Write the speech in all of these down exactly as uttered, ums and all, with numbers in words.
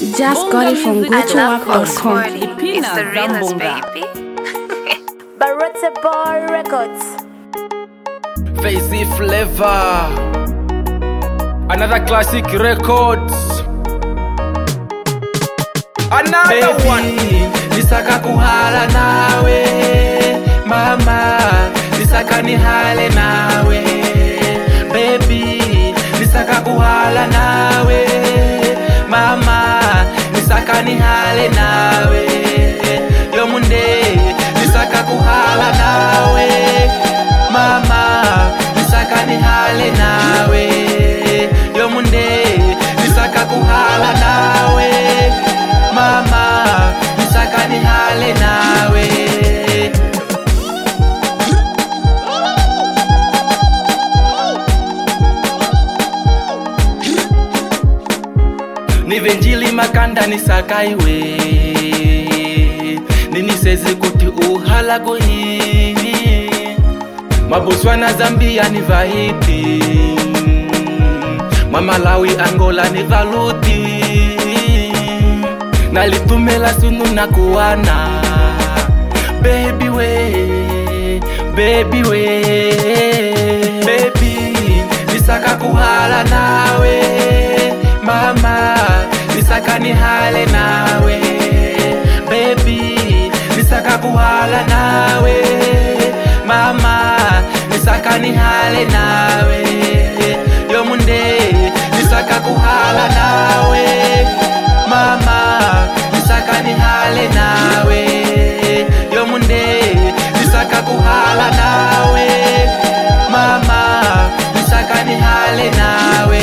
Just got it from Gucci Wap dot com. It's the realest, baby. Barota Bar Records. Fazy Flavor. Another classic records. Another baby, one. Nisaka kuhala nawe mama, nisaka nihale nawe baby, nisaka kuhala nawe mama, nisaka nihale nawe yo munde, nisaka kuhala nawe mama, nisaka nihale nawe yo munde, nisaka kuhala nawe mama, nisaka nihale nawe. Nivenjili makanda nisaka iwe niniseze kuti uhala kuhini Maboswana Zambia ni vahiti Mamalawi Angola ni valuti Nalitumela sunu na kuwana Baby we, baby we Baby, nisaka kuhala nawe mama, nisaka nihale nawe baby, nisaka kuhala nawe mama, nisaka nihale nawe yo munde, nisaka kuhala nawe mama, nisaka nihale nawe yo munde, nisaka kuhala nawe mama, nisaka nihale nawe.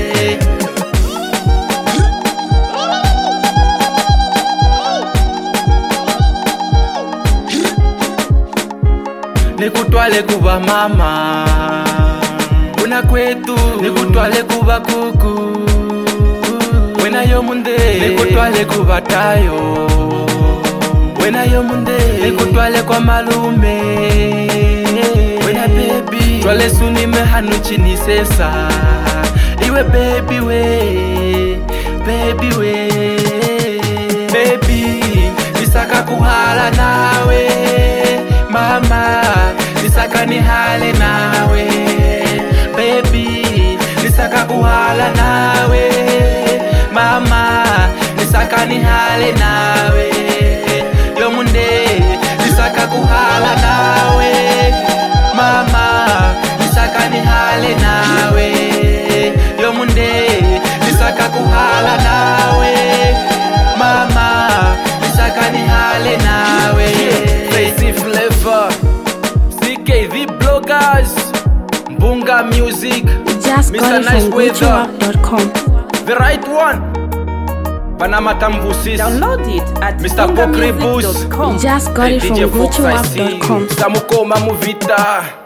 Nikutwale kuba mama una kwetu, nikutwale kuba kuku wena yo munde, nikutwale kuba tayo wena yo munde, nikutwale kwa malume wena baby, twale suni mehanu chini sesa iwe baby we, baby we baby, nisaka kuhala nawe mama, nisaka nihale nawe baby, nisaka kuhala nawe mama, nisaka nihale nawe yo munde, nisaka kuhala nawe mama, nisaka nihale nawe yo munde, nisaka kuhala nawe mama, nisaka nihale nawe. Fazy Flavor, C K V Bloggers, Bunga Music, Just got it from Gucci Wap dot com. The right one, Panama Tambusis, Download it at Mister Pokri Bus, bunga music dot com. Just got it from Gucci Wap dot com. Samukoma Muvita.